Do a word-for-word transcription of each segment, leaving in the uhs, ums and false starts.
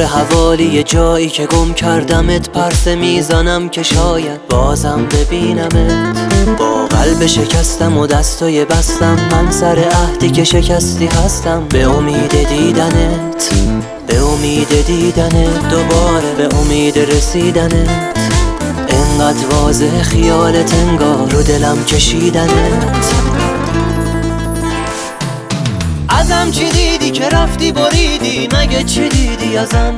دوباره حوالی جایی که گم کردمت پرسه میزنم که شاید بازم ببینمت. با قلب شکستم و دستای بستم، من سر عهدی که شکستی هستم. به امید دیدنت، به امید دیدنت، دوباره به امید رسیدنت. انقدر واضح خیالت انگار رو دلم کشیدنت. ازم چی دیدی که رفتی بریدی؟ مگه چی دیدی ازم؟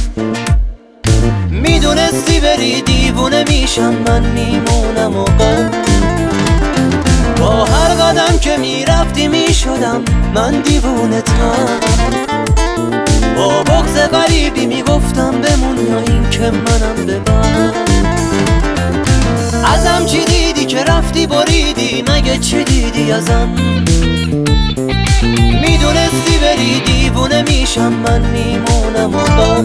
میدونستی بری دیوونه میشم، من میمونم و غم. با هر قدم که میرفتی میشدم من دیوونتم. با بغض غریبی میگفتم بمون یا این که منم ببر. ازم چی دیدی که رفتی بریدی؟ مگه چی دیدی ازم؟ میدونستی بری دیوونه میشم، من میمونم و غم.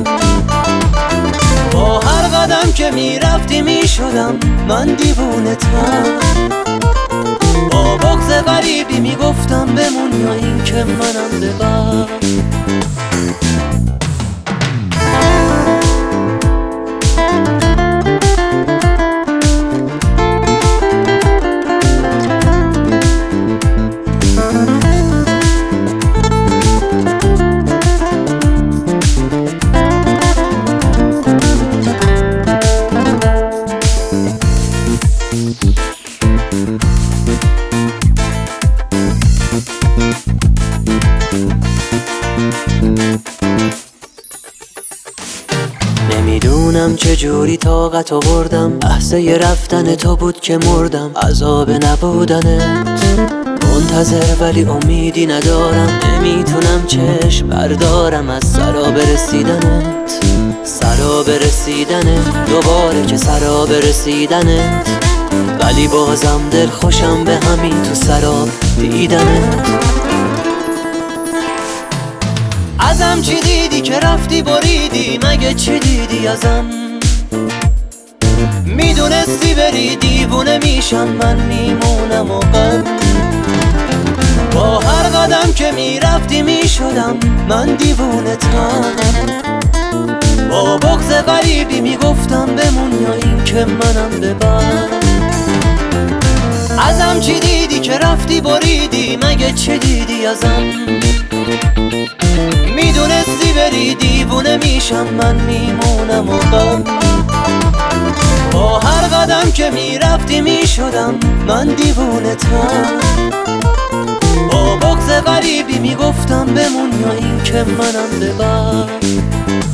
با هر قدم که میرفتی میشدم من دیوونتم. با بغض غریبی میگفتم بمون یا این که منم ببر. نمیدونم چجوری طاقت آوردم، لحظه رفتن تو بود که مردم. عذاب نبودنت منتظر ولی امیدی ندارم. نمیتونم چشم بردارم از سراب رسیدنت، سراب رسیدنت، دوباره که سراب رسیدنت. ولی بازم دل خوشم به همین تو سراب دیدنت. ازم چی دیدی که رفتی بریدی؟ مگه چی دیدی ازم؟ میدونستی بری دیوونه میشم، من میمونم و غم. با هر قدم که میرفتی میشدم من دیوونتم. با بغض غریبی میگفتم بمون یا این که منم ببر. ازم چی دیدی که رفتی بریدی؟ مگه چی دیدی ازم؟ میدونستی بری دیوونه میشم، من میمونم و غم. با هر قدم که میرفتی میشدم من دیوونتم. با بغض غریبی میگفتم بمون یا این که منم ببر.